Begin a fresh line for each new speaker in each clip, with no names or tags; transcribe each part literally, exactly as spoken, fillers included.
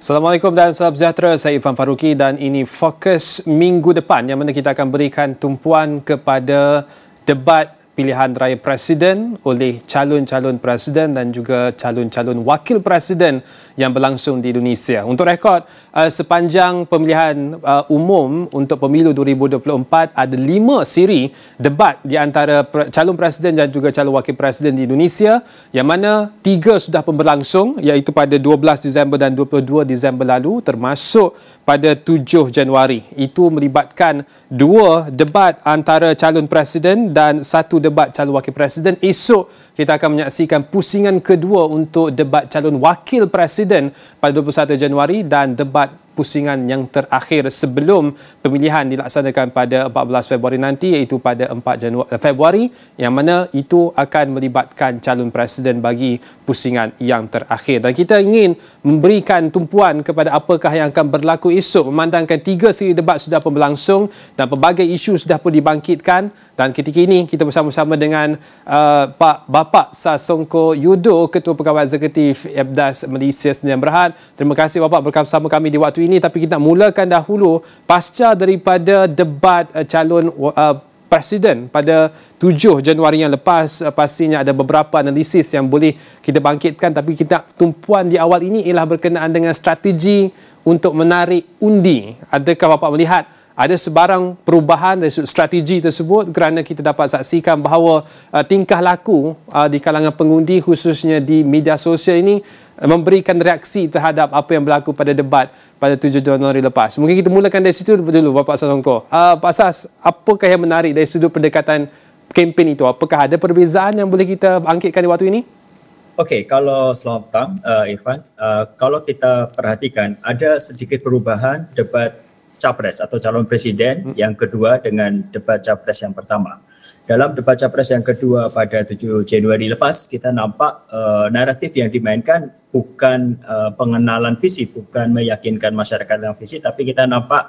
Assalamualaikum dan salam sejahtera. Saya Irfan Faruqi dan ini Fokus minggu depan yang mana kita akan berikan tumpuan kepada debat pilihan raya presiden oleh calon-calon presiden dan juga calon-calon wakil presiden yang berlangsung di Indonesia. Untuk rekod, uh, sepanjang pemilihan uh, umum untuk pemilu dua ribu dua puluh empat ada lima siri debat di antara pre- calon presiden dan juga calon wakil presiden di Indonesia, yang mana tiga sudah pun berlangsung, iaitu pada dua belas Disember dan dua puluh dua Disember lalu, termasuk pada tujuh Januari. Itu melibatkan dua debat antara calon presiden dan satu debat calon wakil presiden. Esok kita akan menyaksikan pusingan kedua untuk debat calon wakil presiden pada dua puluh satu Januari dan debat pusingan yang terakhir sebelum pemilihan dilaksanakan pada empat belas Februari nanti, iaitu pada empat Februari, yang mana itu akan melibatkan calon presiden bagi pusingan yang terakhir. Dan kita ingin memberikan tumpuan kepada apakah yang akan berlaku esok, memandangkan tiga siri debat sudah pun berlangsung dan pelbagai isu sudah pun dibangkitkan. Dan ketika ini kita bersama-sama dengan uh, Pak Bapak Sasongko Yudo, Ketua Pegawai Eksekutif Ebdas Malaysia Sdn Bhd. Terima kasih Bapak bersama kami di waktu ini. Tapi kita mulakan dahulu pasca daripada debat uh, calon uh, presiden pada tujuh Januari yang lepas. Uh, pastinya ada beberapa analisis yang boleh kita bangkitkan, tapi kita tumpuan di awal ini ialah berkenaan dengan strategi untuk menarik undi. Adakah Bapak melihat ada sebarang perubahan dari strategi tersebut, kerana kita dapat saksikan bahawa uh, tingkah laku uh, di kalangan pengundi khususnya di media sosial ini uh, memberikan reaksi terhadap apa yang berlaku pada debat pada tujuh Januari lepas. Mungkin kita mulakan dari situ dulu Bapak Sasongko. Uh, Pak Sas, apakah yang menarik dari sudut pendekatan kempen itu? Apakah ada perbezaan yang boleh kita bangkitkan di waktu ini?
Okey, kalau selamat petang uh, Irfan, uh, kalau kita perhatikan ada sedikit perubahan debat Capres atau calon presiden yang kedua dengan debat Capres yang pertama. Dalam debat Capres yang kedua pada tujuh Januari lepas, kita nampak uh, naratif yang dimainkan bukan uh, pengenalan visi, bukan meyakinkan masyarakat dengan visi, tapi kita nampak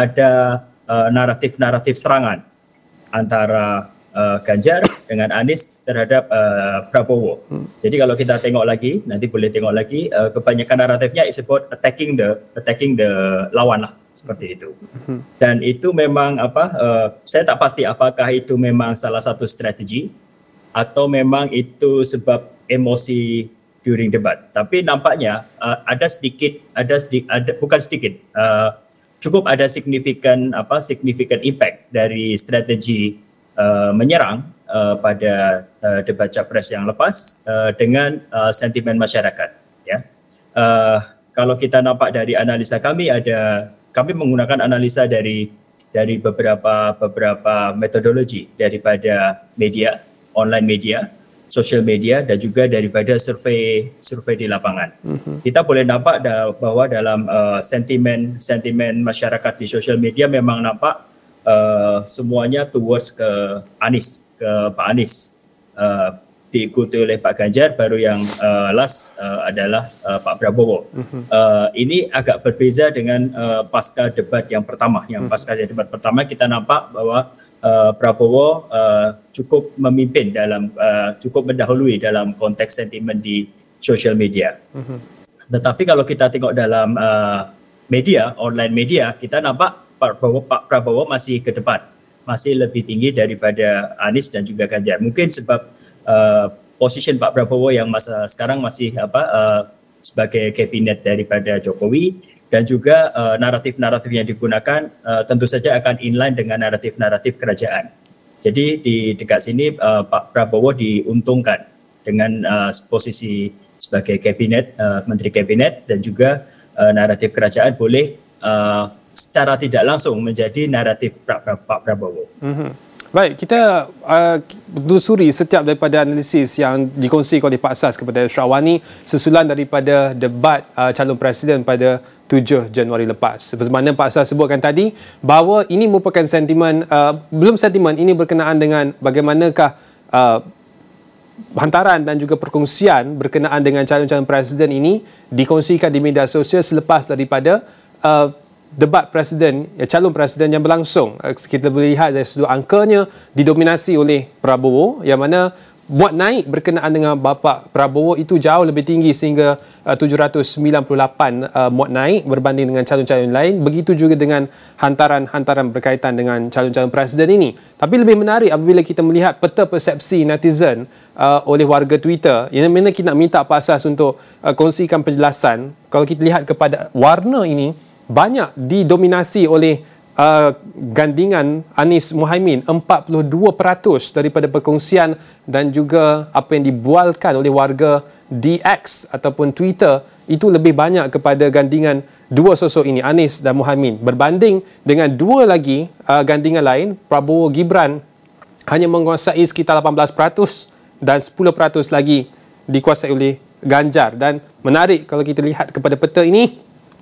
ada uh, naratif-naratif serangan antara uh, Ganjar dengan Anies terhadap uh, Prabowo. Hmm. Jadi kalau kita tengok lagi, nanti boleh tengok lagi, uh, kebanyakan naratifnya is about attacking the attacking the lawan lah. Seperti itu. Dan itu memang apa, uh, saya tak pasti apakah itu memang salah satu strategi atau memang itu sebab emosi during debat. Tapi nampaknya uh, ada sedikit, ada sedikit, ada bukan sedikit, uh, cukup ada signifikan apa, signifikan impact dari strategi uh, menyerang uh, pada uh, debat Capres yang lepas uh, dengan uh, sentimen masyarakat. Ya, uh, kalau kita nampak dari analisa kami ada Kami menggunakan analisa dari dari beberapa beberapa metodologi daripada media, online media, social media dan juga daripada survei survei di lapangan. Mm-hmm. Kita boleh nampak da, bahwa dalam uh, sentimen sentimen masyarakat di social media memang nampak uh, semuanya towards ke Anies, ke Pak Anies. Uh, diikuti oleh Pak Ganjar, baru yang uh, last uh, adalah uh, Pak Prabowo. Uh-huh. Uh, ini agak berbeza dengan uh, pasca debat yang pertama. Yang pasca debat pertama kita nampak bahwa uh, Prabowo uh, cukup memimpin dalam, uh, cukup mendahului dalam konteks sentimen di social media. Uh-huh. Tetapi kalau kita tengok dalam uh, media, online media, kita nampak Pak Prabowo, Pak Prabowo masih ke depan, masih lebih tinggi daripada Anies dan juga Ganjar. Mungkin sebab Uh, position Pak Prabowo yang masa sekarang masih apa uh, sebagai kabinet daripada Jokowi, dan juga uh, naratif-naratif yang digunakan uh, tentu saja akan inline dengan naratif-naratif kerajaan. Jadi di dekat sini uh, Pak Prabowo diuntungkan dengan uh, posisi sebagai kabinet, uh, menteri kabinet, dan juga uh, naratif kerajaan boleh uh, secara tidak langsung menjadi naratif Pak Prabowo. Mm-hmm.
Baik, kita uh, telusuri setiap daripada analisis yang dikongsi oleh Pak Sas kepada Syahwani sesulan daripada debat uh, calon presiden pada tujuh Januari lepas. Seperti mana Pak Sas sebutkan tadi, bahawa ini merupakan sentimen, uh, belum sentimen, ini berkenaan dengan bagaimanakah uh, hantaran dan juga perkongsian berkenaan dengan calon-calon presiden ini dikongsikan di media sosial selepas daripada uh, debat presiden, ya, calon presiden yang berlangsung. Kita boleh lihat dari sudut angkanya didominasi oleh Prabowo, yang mana muat naik berkenaan dengan bapa Prabowo itu jauh lebih tinggi sehingga uh, tujuh ratus sembilan puluh lapan uh, muat naik berbanding dengan calon-calon lain. Begitu juga dengan hantaran-hantaran berkaitan dengan calon-calon presiden ini. Tapi lebih menarik apabila kita melihat peta persepsi netizen uh, oleh warga Twitter, yang mana kita nak minta Pak Asas untuk uh, kongsikan penjelasan. Kalau kita lihat kepada warna ini, banyak didominasi oleh Uh, gandingan Anies Muhaimin, empat puluh dua peratus daripada perkongsian dan juga apa yang dibualkan oleh warga D X ataupun Twitter itu lebih banyak kepada gandingan dua sosok ini, Anies dan Muhaimin, berbanding dengan dua lagi uh, gandingan lain, Prabowo Gibran hanya menguasai sekitar lapan belas peratus dan sepuluh peratus lagi dikuasai oleh Ganjar. Dan menarik kalau kita lihat kepada peta ini,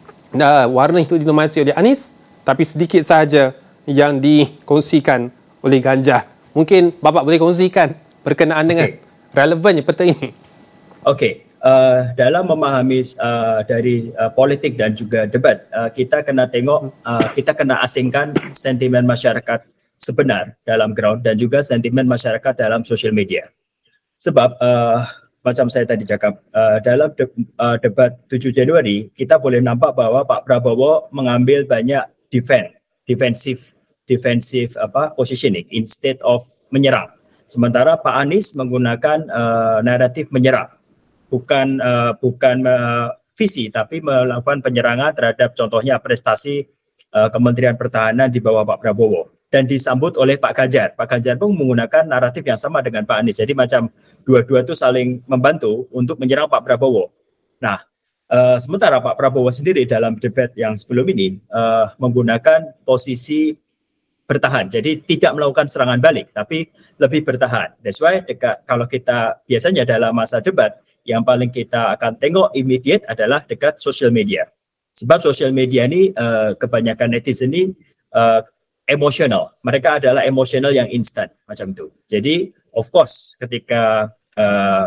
uh, warna itu didominasi oleh Anies, tapi sedikit sahaja yang dikongsikan oleh Ganjar. Mungkin Bapak boleh kongsikan berkenaan dengan okay. relevannya peta ini.
Okey, uh, dalam memahami uh, dari uh, politik dan juga debat, uh, kita kena tengok, uh, kita kena asingkan sentimen masyarakat sebenar dalam ground dan juga sentimen masyarakat dalam social media. Sebab uh, macam saya tadi cakap, uh, dalam de- uh, debat tujuh Januari, kita boleh nampak bahawa Pak Prabowo mengambil banyak defend, defensive, defensive apa positioning instead of menyerang. Sementara Pak Anies menggunakan uh, naratif menyerang, bukan uh, bukan uh, visi, tapi melakukan penyerangan terhadap contohnya prestasi uh, Kementerian Pertahanan di bawah Pak Prabowo. Dan disambut oleh Pak Ganjar. Pak Ganjar pun menggunakan naratif yang sama dengan Pak Anies. Jadi macam dua-dua itu saling membantu untuk menyerang Pak Prabowo. Nah, Uh, sementara Pak Prabowo sendiri dalam debat yang sebelum ini uh, menggunakan posisi bertahan. Jadi tidak melakukan serangan balik, tapi lebih bertahan. That's why dekat, kalau kita biasanya dalam masa debat, yang paling kita akan tengok immediate adalah dekat social media. Sebab social media ini uh, kebanyakan netizen ini uh, emosional. Mereka adalah emosional yang instan macam itu. Jadi of course ketika uh,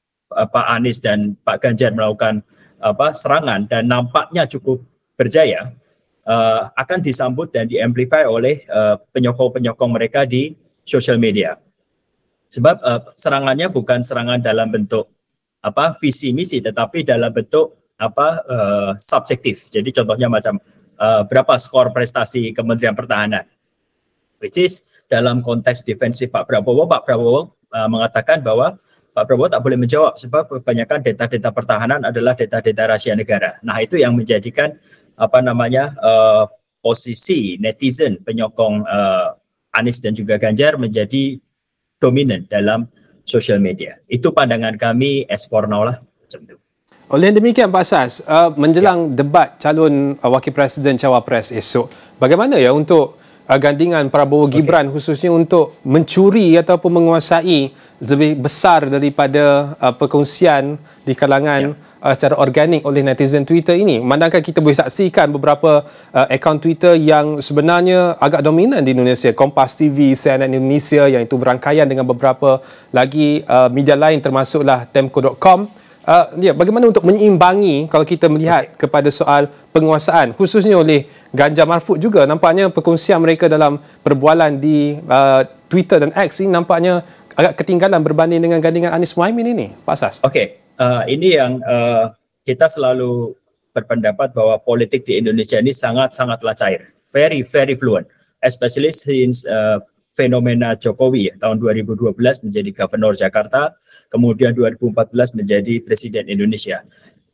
Pak Anies dan Pak Ganjar melakukan apa serangan dan nampaknya cukup berjaya, uh, akan disambut dan diamplify oleh uh, penyokong-penyokong mereka di social media. Sebab uh, serangannya bukan serangan dalam bentuk apa visi misi, tetapi dalam bentuk apa uh, subjektif. Jadi contohnya macam uh, berapa skor prestasi Kementerian Pertahanan, which is dalam konteks defensif Pak Prabowo, Pak Prabowo uh, mengatakan bahwa Pak Prabowo tak boleh menjawab sebab kebanyakan data-data pertahanan adalah data-data rahasia negara. Nah, itu yang menjadikan apa namanya uh, posisi netizen penyokong uh, Anies dan juga Ganjar menjadi dominan dalam social media. Itu pandangan kami as for now lah. Macam itu.
Oleh demikian Pak Asas, uh, menjelang ya. debat calon uh, wakil presiden cawapres esok, bagaimana ya untuk uh, gandingan Prabowo Gibran okay. khususnya untuk mencuri ataupun menguasai lebih besar daripada uh, perkongsian di kalangan yeah. uh, secara organik oleh netizen Twitter ini. Memandangkan kita boleh saksikan beberapa uh, akaun Twitter yang sebenarnya agak dominan di Indonesia, Kompas T V, C N N Indonesia, yang itu berangkaian dengan beberapa lagi uh, media lain termasuklah temco dot com. Uh, ya, bagaimana untuk menyeimbangi kalau kita melihat okay. kepada soal penguasaan khususnya oleh Ganjar Mahfud juga, nampaknya perkongsian mereka dalam perbualan di uh, Twitter dan X ini nampaknya agak ketinggalan berbanding dengan gandingan Anies Muhaimin ini, Pak Asas.
Okey, uh, ini yang uh, kita selalu berpendapat bahwa politik di Indonesia ini sangat-sangatlah cair, very very fluent, especially since uh, fenomena Jokowi ya, tahun dua ribu dua belas menjadi Gubernur Jakarta, kemudian dua ribu empat belas menjadi Presiden Indonesia.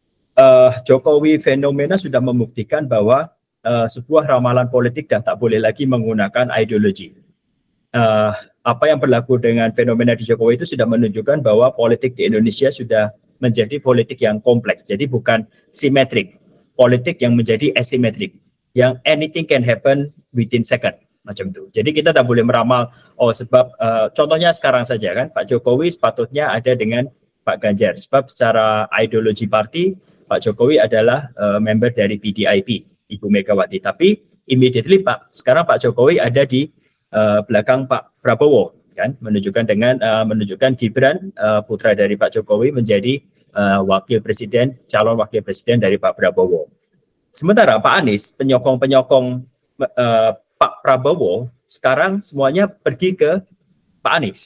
Uh, Jokowi fenomena sudah membuktikan bahwa uh, sebuah ramalan politik dah tak boleh lagi menggunakan ideologi. Uh, apa yang berlaku dengan fenomena di Jokowi itu sudah menunjukkan bahwa politik di Indonesia sudah menjadi politik yang kompleks. Jadi bukan simetrik, politik yang menjadi asimetrik, yang anything can happen within second, macam itu. Jadi kita tak boleh meramal, oh sebab uh, contohnya sekarang saja kan, Pak Jokowi sepatutnya ada dengan Pak Ganjar. Sebab secara ideologi parti, Pak Jokowi adalah uh, member dari P D I P, Ibu Megawati. Tapi immediately Pak, sekarang Pak Jokowi ada di Uh, belakang Pak Prabowo, kan, menunjukkan dengan uh, menunjukkan Gibran uh, putra dari Pak Jokowi menjadi uh, wakil presiden, calon wakil presiden dari Pak Prabowo. Sementara Pak Anies, penyokong-penyokong uh, Pak Prabowo sekarang semuanya pergi ke Pak Anies.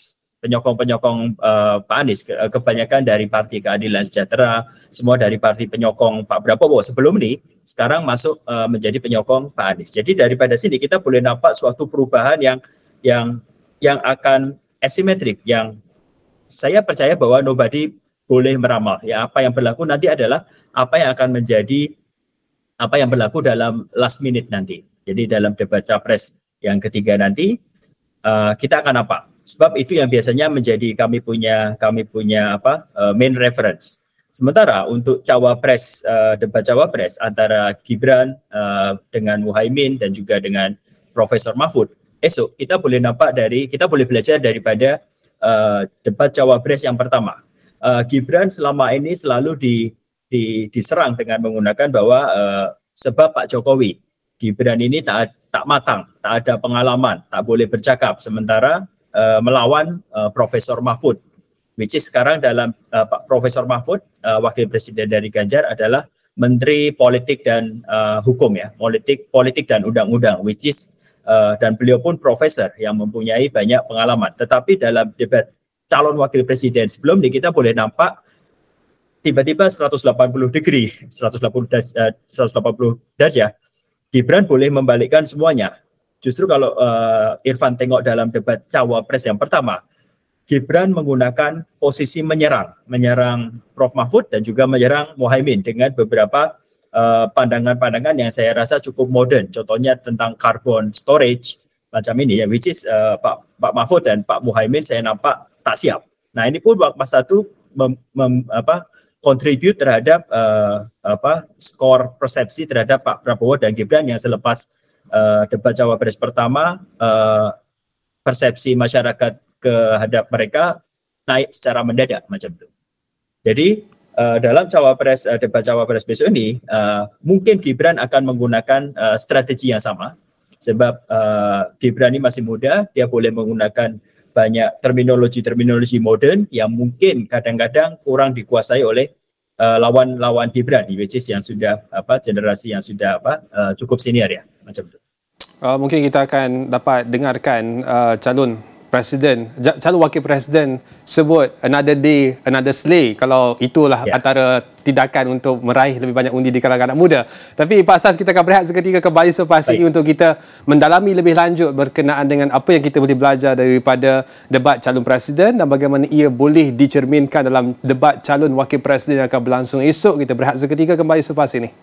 penyokong-penyokong uh, Pak Anies, ke, kebanyakan dari Parti Keadilan Sejahtera, semua dari parti penyokong Pak Prabowo sebelum ini, sekarang masuk uh, menjadi penyokong Pak Anies. Jadi daripada sini kita boleh nampak suatu perubahan yang yang yang akan asimetrik, yang saya percaya bahwa nobody boleh meramal. Ya, apa yang berlaku nanti adalah apa yang akan menjadi apa yang berlaku dalam last minute nanti. Jadi dalam debat capres yang ketiga nanti uh, kita akan apa? Sebab itu yang biasanya menjadi kami punya kami punya apa uh, main reference. Sementara untuk cawapres uh, debat cawapres antara Gibran uh, dengan Muhaimin dan juga dengan Profesor Mahfud, esok kita boleh nampak dari kita boleh belajar daripada uh, debat cawapres yang pertama. Uh, Gibran selama ini selalu di, di, diserang dengan menggunakan bahwa uh, sebab Pak Jokowi, Gibran ini tak tak matang, tak ada pengalaman, tak boleh bercakap, sementara Uh, melawan uh, Profesor Mahfud, which is sekarang dalam uh, Pak Profesor Mahfud, uh, Wakil Presiden dari Ganjar adalah Menteri Politik dan uh, Hukum ya, politik politik dan undang-undang, which is uh, dan beliau pun profesor yang mempunyai banyak pengalaman. Tetapi dalam debat calon Wakil Presiden sebelum ini kita boleh nampak tiba-tiba seratus delapan puluh degree, seratus delapan puluh derajat, Gibran boleh membalikkan semuanya. Justru kalau uh, Irfan tengok dalam debat cawapres yang pertama, Gibran menggunakan posisi menyerang, menyerang Prof Mahfud dan juga menyerang Muhaimin dengan beberapa uh, pandangan-pandangan yang saya rasa cukup modern. Contohnya tentang carbon storage macam ini ya, which is uh, Pak Pak Mahfud dan Pak Muhaimin saya nampak tak siap. Nah ini pun masa itu mem, mem, apa contribute terhadap uh, apa skor persepsi terhadap Pak Prabowo dan Gibran yang selepas Uh, debat cawapres pertama, uh, persepsi masyarakat kehadap mereka naik secara mendadak macam itu. Jadi uh, dalam cawapres uh, debat cawapres besok ini, uh, mungkin Gibran akan menggunakan uh, strategi yang sama, sebab uh, Gibran ini masih muda, dia boleh menggunakan banyak terminologi-terminologi modern yang mungkin kadang-kadang kurang dikuasai oleh uh, lawan-lawan Gibran, which is yang sudah apa generasi yang sudah apa uh, cukup senior ya macam itu.
Uh, mungkin kita akan dapat dengarkan uh, calon presiden, calon wakil presiden sebut another day, another slay, kalau itulah yeah. antara tindakan untuk meraih lebih banyak undi di kalangan anak muda. Tapi Pak Sas, kita akan berehat seketika kembali selepas ini untuk kita mendalami lebih lanjut berkenaan dengan apa yang kita boleh belajar daripada debat calon presiden dan bagaimana ia boleh dicerminkan dalam debat calon wakil presiden yang akan berlangsung esok. Kita berehat seketika, kembali selepas ini.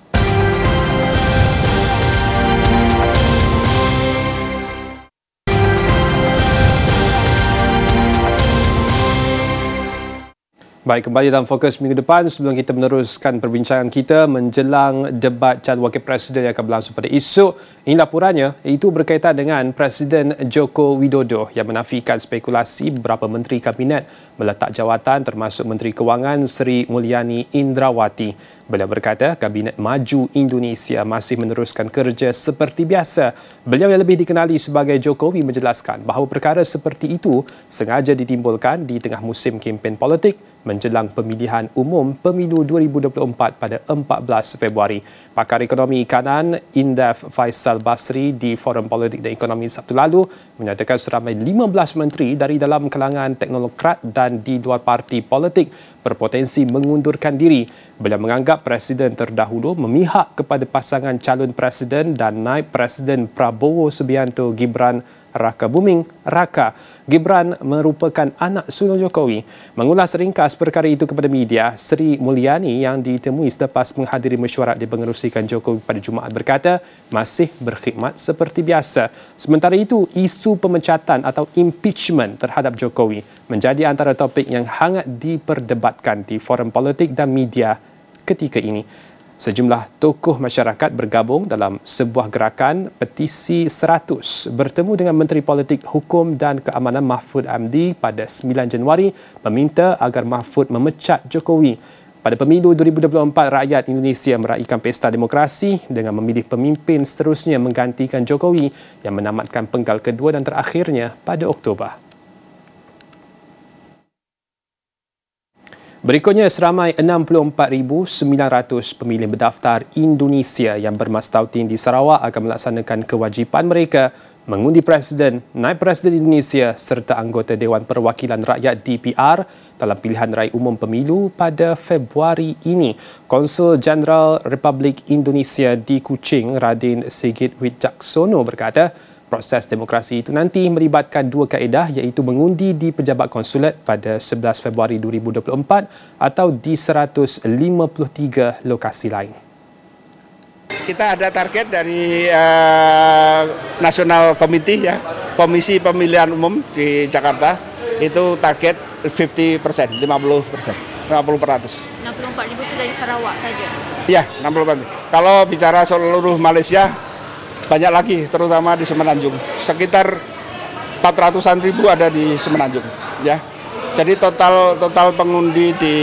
Baik, kembali dalam Fokus minggu depan. Sebelum kita meneruskan perbincangan kita menjelang debat calon wakil presiden yang akan berlangsung pada esok, ini laporannya, itu berkaitan dengan Presiden Joko Widodo yang menafikan spekulasi beberapa menteri kabinet meletak jawatan termasuk Menteri Kewangan Sri Mulyani Indrawati. Beliau berkata Kabinet Maju Indonesia masih meneruskan kerja seperti biasa. Beliau yang lebih dikenali sebagai Jokowi menjelaskan bahawa perkara seperti itu sengaja ditimbulkan di tengah musim kempen politik menjelang pemilihan umum pemilu dua ribu dua puluh empat pada empat belas Februari. Pakar ekonomi kanan Indef Faisal Basri di Forum Politik dan Ekonomi Sabtu lalu menyatakan seramai lima belas menteri dari dalam kalangan teknokrat dan di luar parti politik berpotensi mengundurkan diri. Beliau menganggap Presiden terdahulu memihak kepada pasangan calon Presiden dan naib Presiden Prabowo Subianto Gibran Rakabuming Raka. Gibran merupakan anak sulung Jokowi. Mengulas ringkas perkara itu kepada media, Sri Mulyani yang ditemui selepas menghadiri mesyuarat dipengerusikan Jokowi pada Jumaat berkata masih berkhidmat seperti biasa. Sementara itu, isu pemecatan atau impeachment terhadap Jokowi menjadi antara topik yang hangat diperdebatkan di forum politik dan media ketika ini. Sejumlah tokoh masyarakat bergabung dalam sebuah gerakan petisi seratus bertemu dengan Menteri Politik Hukum dan Keamanan Mahfud M D pada sembilan Januari meminta agar Mahfud memecat Jokowi. Pada pemilu dua ribu dua puluh empat, rakyat Indonesia meraihkan pesta demokrasi dengan memilih pemimpin seterusnya menggantikan Jokowi yang menamatkan penggal kedua dan terakhirnya pada Oktober. Berikutnya, seramai enam puluh empat ribu sembilan ratus pemilih berdaftar Indonesia yang bermastautin di Sarawak akan melaksanakan kewajipan mereka mengundi Presiden, Naib Presiden Indonesia serta anggota Dewan Perwakilan Rakyat D P R dalam pilihan raya umum pemilu pada Februari ini. Konsul Jeneral Republik Indonesia di Kuching, Radin Sigit Wijaksono berkata, proses demokrasi itu nanti melibatkan dua kaedah iaitu mengundi di pejabat konsulat pada sebelas Februari dua ribu dua puluh empat atau di seratus lima puluh tiga lokasi lain.
Kita ada target dari uh, National Committee ya, Komisi Pemilihan Umum di Jakarta itu target lima puluh persen, lima puluh persen, lima puluh peratus.
enam puluh empat ribu itu dari Sarawak saja?
Iya, enam puluh empat. Kalau bicara seluruh Malaysia, banyak lagi, terutama di Semenanjung. Sekitar empat ratusan ribu ada di Semenanjung. Ya, jadi total total pengundi di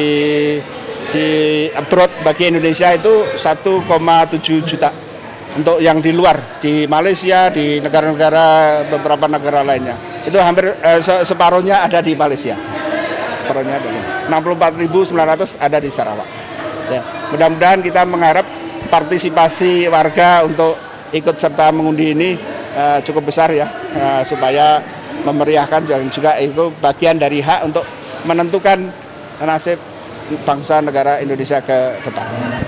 di abroad bagi Indonesia itu satu koma tujuh juta untuk yang di luar, di Malaysia, di negara-negara beberapa negara lainnya. Itu hampir eh, separuhnya ada di Malaysia. Separuhnya ada. enam puluh empat ribu sembilan ratus ada di Sarawak. Ya, mudah-mudahan kita mengharap partisipasi warga untuk ikut serta mengundi ini eh, cukup besar ya, eh, supaya memeriahkan dan juga itu bagian dari hak untuk menentukan nasib bangsa negara Indonesia ke depan.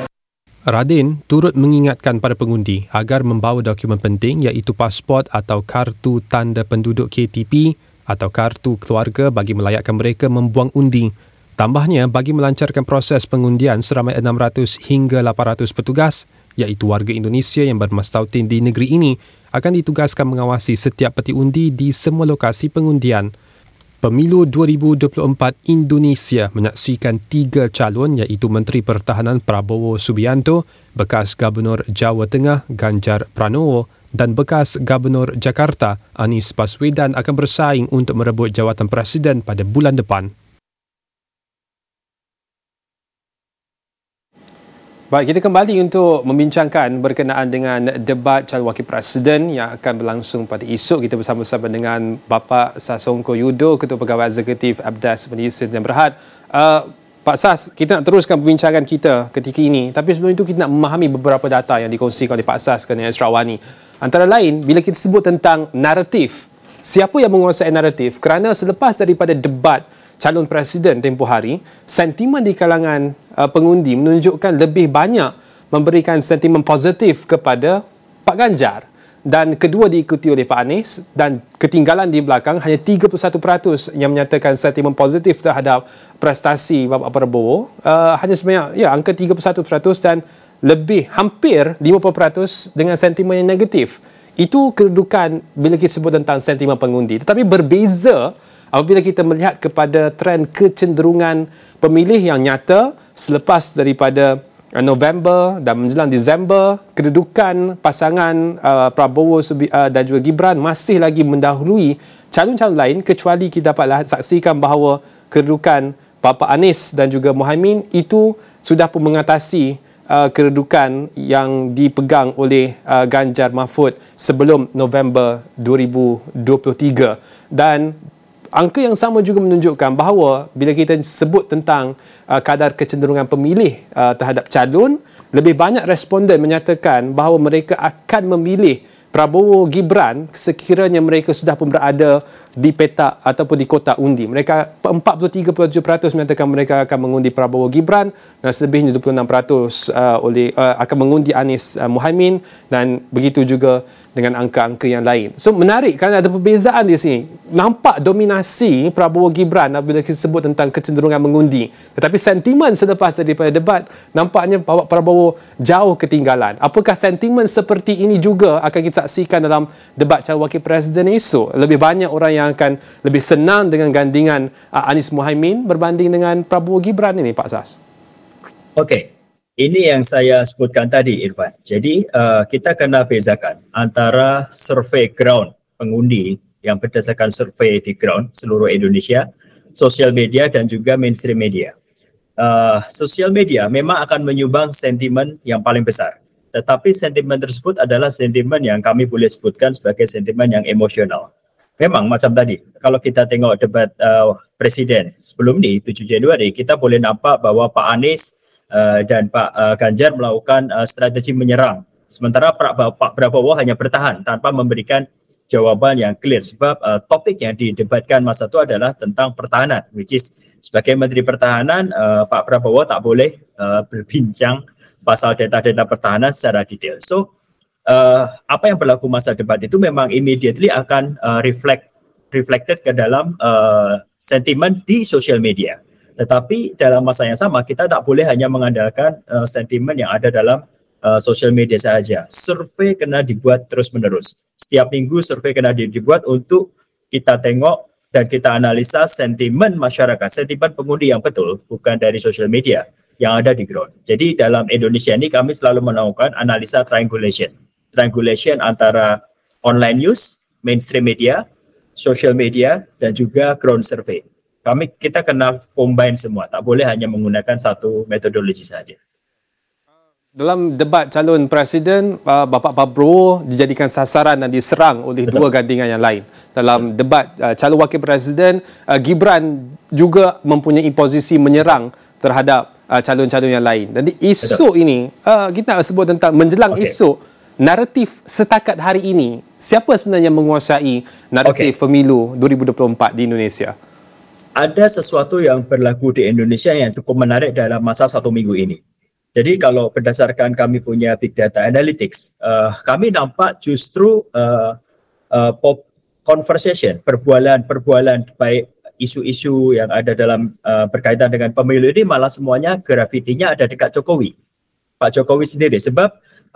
Radin turut mengingatkan pada pengundi agar membawa dokumen penting iaitu pasport atau kartu tanda penduduk K T P atau kartu keluarga bagi melayakkan mereka membuang undi. Tambahnya, bagi melancarkan proses pengundian seramai enam ratus hingga lapan ratus petugas iaitu warga Indonesia yang bermastautin di negeri ini akan ditugaskan mengawasi setiap peti undi di semua lokasi pengundian. Pemilu dua ribu dua puluh empat Indonesia menyaksikan tiga calon iaitu Menteri Pertahanan Prabowo Subianto, bekas Gubernur Jawa Tengah Ganjar Pranowo dan bekas Gubernur Jakarta Anies Baswedan akan bersaing untuk merebut jawatan Presiden pada bulan depan. Baik, kita kembali untuk membincangkan berkenaan dengan debat calon wakil presiden yang akan berlangsung pada esok. Kita bersama-sama dengan Bapa Sasongko Yudo, Ketua Pegawai Eksekutif Abdas Malaysia yang Berhad. Uh, Pak Sas, kita nak teruskan perbincangan kita ketika ini. Tapi sebelum itu kita nak memahami beberapa data yang dikongsikan oleh Pak Sas dengan Esrawani. Antara lain, bila kita sebut tentang naratif, siapa yang menguasai naratif? Kerana selepas daripada debat calon presiden tempoh hari, sentimen di kalangan uh, pengundi menunjukkan lebih banyak memberikan sentimen positif kepada Pak Ganjar dan kedua diikuti oleh Pak Anies, dan ketinggalan di belakang hanya tiga puluh satu peratus yang menyatakan sentimen positif terhadap prestasi Bapak Prabowo. Uh, hanya sebanyak ya angka tiga puluh satu peratus dan lebih hampir lima puluh peratus dengan sentimen yang negatif. Itu kedudukan bila kita sebut tentang sentimen pengundi. Tetapi berbeza apabila kita melihat kepada trend kecenderungan pemilih yang nyata selepas daripada November dan menjelang Disember, kedudukan pasangan uh, Prabowo uh, dan juga Gibran masih lagi mendahului calon-calon lain, kecuali kita dapat saksikan bahawa kedudukan Bapa Anies dan juga Muhaimin itu sudah pun mengatasi uh, kedudukan yang dipegang oleh uh, Ganjar Mahfud sebelum November dua ribu dua puluh tiga. Dan angka yang sama juga menunjukkan bahawa bila kita sebut tentang uh, kadar kecenderungan pemilih uh, terhadap calon, lebih banyak responden menyatakan bahawa mereka akan memilih Prabowo Gibran sekiranya mereka sudah pun berada di petak ataupun di kotak undi. Mereka empat puluh tiga perpuluhan tujuh peratus menyatakan mereka akan mengundi Prabowo Gibran dan selebihnya dua puluh enam peratus uh, oleh uh, akan mengundi Anies uh, Muhaimin, dan begitu juga dengan angka-angka yang lain. So menarik kerana ada perbezaan di sini. Nampak dominasi Prabowo Gibran apabila kita sebut tentang kecenderungan mengundi. Tetapi sentimen selepas daripada debat nampaknya bahawa Prabowo jauh ketinggalan. Apakah sentimen seperti ini juga akan kita saksikan dalam debat calon wakil presiden esok? Lebih banyak orang yang akan lebih senang dengan gandingan uh, Anies Muhaimin berbanding dengan Prabowo Gibran ini, Pak Sas.
Okey. Ini yang saya sebutkan tadi, Irfan. Jadi uh, kita kena bezakan antara survei ground pengundi yang berdasarkan survei di ground seluruh Indonesia, sosial media dan juga mainstream media. Uh, sosial media memang akan menyumbang sentimen yang paling besar. Tetapi sentimen tersebut adalah sentimen yang kami boleh sebutkan sebagai sentimen yang emosional. Memang macam tadi, kalau kita tengok debat uh, presiden sebelum ni, tujuh Januari, kita boleh nampak bahawa Pak Anies Uh, dan Pak uh, Ganjar melakukan uh, strategi menyerang. Sementara Pak Prabowo hanya bertahan tanpa memberikan jawaban yang clear sebab uh, topik yang didebatkan masa itu adalah tentang pertahanan, which is sebagai Menteri Pertahanan uh, Pak Prabowo tak boleh uh, berbincang pasal data-data pertahanan secara detail. So uh, apa yang berlaku masa debat itu memang immediately akan uh, reflect reflected ke dalam uh, sentimen di social media. Tetapi dalam masa yang sama kita tak boleh hanya mengandalkan uh, sentimen yang ada dalam uh, social media saja. Survei kena dibuat terus-menerus. Setiap minggu survei kena dibuat untuk kita tengok dan kita analisa sentimen masyarakat, sentimen pengundi yang betul, bukan dari social media yang ada di ground. Jadi dalam Indonesia ini kami selalu melakukan analisa triangulation. Triangulation antara online news, mainstream media, social media, dan juga ground survey. Kami kita kena combine semua, tak boleh hanya menggunakan satu metodologi saja.
Dalam debat calon presiden, uh, Bapak Prabowo dijadikan sasaran dan diserang oleh Betul. dua gandingan yang lain. Dalam Betul. debat uh, calon wakil presiden, uh, Gibran juga mempunyai posisi menyerang terhadap uh, calon-calon yang lain. Dan isu Betul. ini, uh, kita nak sebut tentang menjelang okay. isu, naratif setakat hari ini, siapa sebenarnya menguasai naratif okay. pemilu dua ribu dua puluh empat di Indonesia?
Ada sesuatu yang berlaku di Indonesia yang cukup menarik dalam masa satu minggu ini. Jadi kalau berdasarkan kami punya big data analytics, uh, kami nampak justru uh, uh, pop conversation, perbualan-perbualan baik isu-isu yang ada dalam uh, berkaitan dengan pemilu ini malah semuanya grafitinya ada dekat Jokowi, Pak Jokowi sendiri. Sebab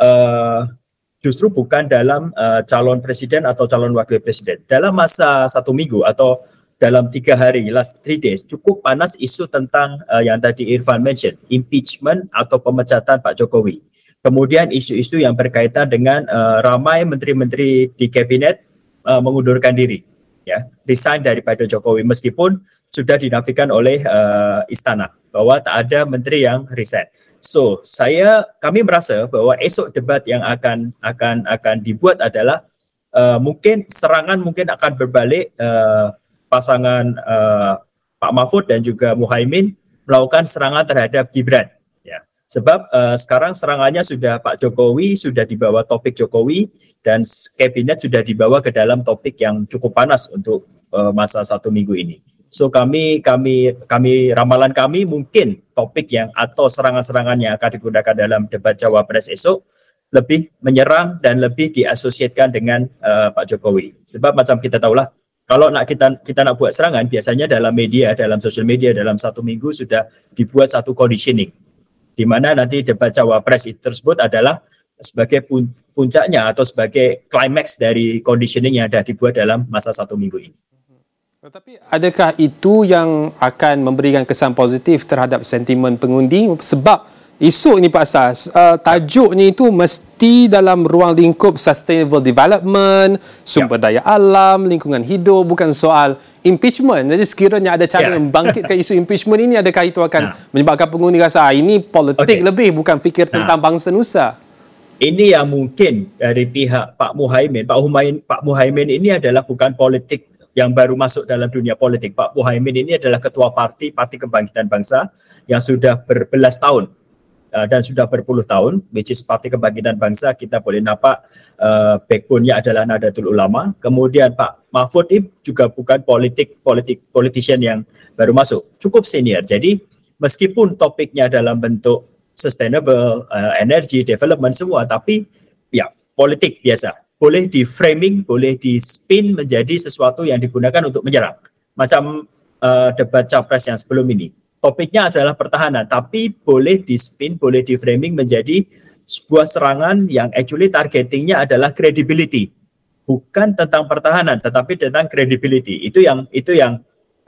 uh, justru bukan dalam uh, calon presiden atau calon wakil presiden. Dalam masa satu minggu atau dalam tiga hari, last three days, cukup panas isu tentang uh, yang tadi Irfan mention, impeachment atau pemecatan Pak Jokowi. Kemudian isu-isu yang berkaitan dengan uh, ramai menteri-menteri di kabinet uh, mengundurkan diri, ya, resign daripada Jokowi, meskipun sudah dinafikan oleh uh, istana bahwa tak ada menteri yang resign. So, saya kami merasa bahwa esok debat yang akan akan akan dibuat adalah uh, mungkin serangan mungkin akan berbalik. Uh, pasangan uh, Pak Mahfud dan juga Muhaimin melakukan serangan terhadap Gibran, ya. Sebab uh, sekarang serangannya sudah Pak Jokowi sudah dibawa topik Jokowi dan kabinet sudah dibawa ke dalam topik yang cukup panas untuk uh, masa satu minggu ini. So kami kami kami ramalan kami mungkin topik yang atau serangan-serangan yang akan digunakan dalam debat Cawapres esok lebih menyerang dan lebih diasosiatkan dengan uh, Pak Jokowi. Sebab macam kita tahulah, kalau nak kita kita nak buat serangan, biasanya dalam media, dalam sosial media, dalam satu minggu sudah dibuat satu conditioning, di mana nanti debat Cawapres itu tersebut adalah sebagai puncaknya atau sebagai climax dari conditioning yang ada dibuat dalam masa satu minggu ini.
Tetapi adakah itu yang akan memberikan kesan positif terhadap sentimen pengundi? Sebab isu ini Pak Sas, uh, tajuknya itu mesti dalam ruang lingkup sustainable development, sumber daya alam, lingkungan hidup, bukan soal impeachment. Jadi sekiranya ada cara yeah. yang bangkitkan isu impeachment ini, adakah itu akan nah. menyebabkan pengundi rasa ah, ini politik okay. lebih, bukan fikir tentang nah. bangsa nusa?
Ini yang mungkin dari pihak Pak Muhaimin. Pak Muhaimin, Pak Muhaimin ini adalah bukan politik yang baru masuk dalam dunia politik. Pak Muhaimin ini adalah ketua parti, Parti Kebangkitan Bangsa yang sudah berbelas tahun dan sudah berpuluh tahun, which is Parti Kebangkitan Bangsa, kita boleh nampak uh, backbone-nya adalah Nahdlatul Ulama. Kemudian Pak Mahfud ini juga bukan politik politik politician yang baru masuk, cukup senior. Jadi meskipun topiknya dalam bentuk sustainable, uh, energy, development semua, tapi ya politik biasa. Boleh di framing, boleh di spin menjadi sesuatu yang digunakan untuk menyerang. Macam uh, debat Capres yang sebelum ini. Topiknya adalah pertahanan, tapi boleh di-spin, boleh di-framing menjadi sebuah serangan yang actually targetingnya adalah credibility. Bukan tentang pertahanan, tetapi tentang credibility. Itu yang itu yang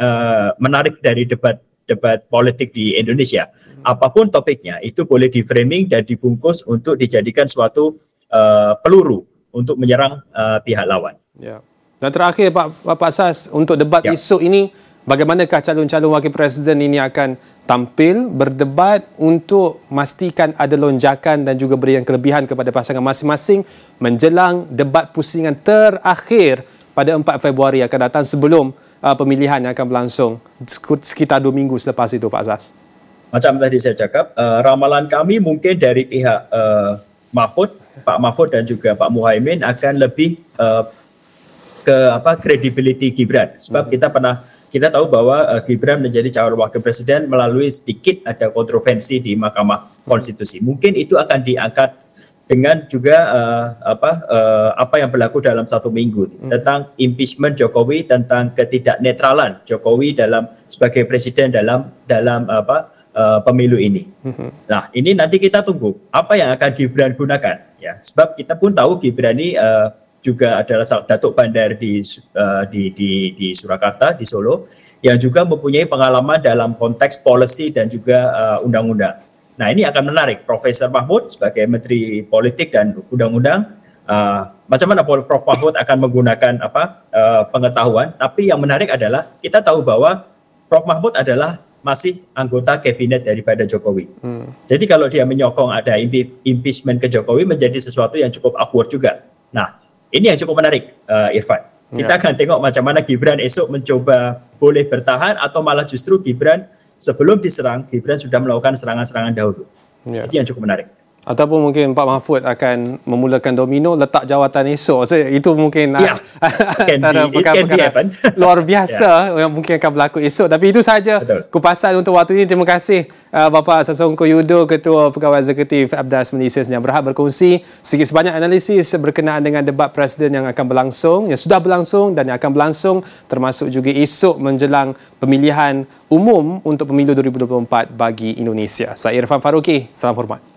uh, menarik dari debat debat politik di Indonesia. Apapun topiknya, itu boleh di-framing dan dibungkus untuk dijadikan suatu uh, peluru untuk menyerang uh, pihak lawan.
Ya. Dan terakhir Pak Pak Sas, untuk debat ya. isu ini, bagaimanakah calon-calon wakil presiden ini akan tampil, berdebat untuk memastikan ada lonjakan dan juga berikan kelebihan kepada pasangan masing-masing menjelang debat pusingan terakhir pada empat Februari akan datang sebelum uh, pemilihan yang akan berlangsung sekitar dua minggu selepas itu, Pak Sas?
Macam tadi saya cakap, uh, ramalan kami mungkin dari pihak uh, Mahfud, Pak Mahfud dan juga Pak Muhaimin akan lebih uh, ke apa credibility Gibran. Sebab hmm. kita pernah kita tahu bahwa uh, Gibran menjadi calon wakil presiden melalui sedikit ada kontroversi di Mahkamah Konstitusi. Mungkin itu akan diangkat dengan juga uh, apa uh, apa yang berlaku dalam satu minggu hmm. tentang impeachment Jokowi, tentang ketidaknetralan Jokowi dalam sebagai presiden dalam dalam apa uh, pemilu ini. Hmm. Nah, ini nanti kita tunggu apa yang akan Gibran gunakan ya. Sebab kita pun tahu Gibran ini uh, juga adalah Datuk Bandar di, uh, di di di Surakarta, di Solo, yang juga mempunyai pengalaman dalam konteks policy dan juga uh, undang-undang. Nah, ini akan menarik Profesor Mahfud sebagai Menteri Politik dan Undang-Undang. Uh, macam mana Prof Mahfud akan menggunakan apa uh, pengetahuan? Tapi yang menarik adalah kita tahu bahwa Prof Mahfud adalah masih anggota kabinet daripada Jokowi. Hmm. Jadi kalau dia menyokong ada impeachment ke Jokowi menjadi sesuatu yang cukup awkward juga. Nah, ini yang cukup menarik, uh, Irfan. Kita ya. akan tengok macam mana Gibran esok mencoba boleh bertahan atau malah justru Gibran sebelum diserang, Gibran sudah melakukan serangan-serangan dahulu. Ya. Itu yang cukup menarik.
Ataupun mungkin Pak Mahfud akan memulakan domino, letak jawatan esok. So, itu mungkin
yeah.
antara perkara-perkara luar biasa yeah. yang mungkin akan berlaku esok. Tapi itu sahaja kupasan untuk waktu ini. Terima kasih uh, Bapak Sasongko Yudo, Ketua Pegawai Eksekutif Abdas Malaysia yang berhak berkongsi sedikit sebanyak analisis berkenaan dengan debat Presiden yang akan berlangsung, yang sudah berlangsung dan yang akan berlangsung, termasuk juga esok menjelang pemilihan umum untuk pemilu dua ribu dua puluh empat bagi Indonesia. Saya Irfan Faruqi, salam hormat.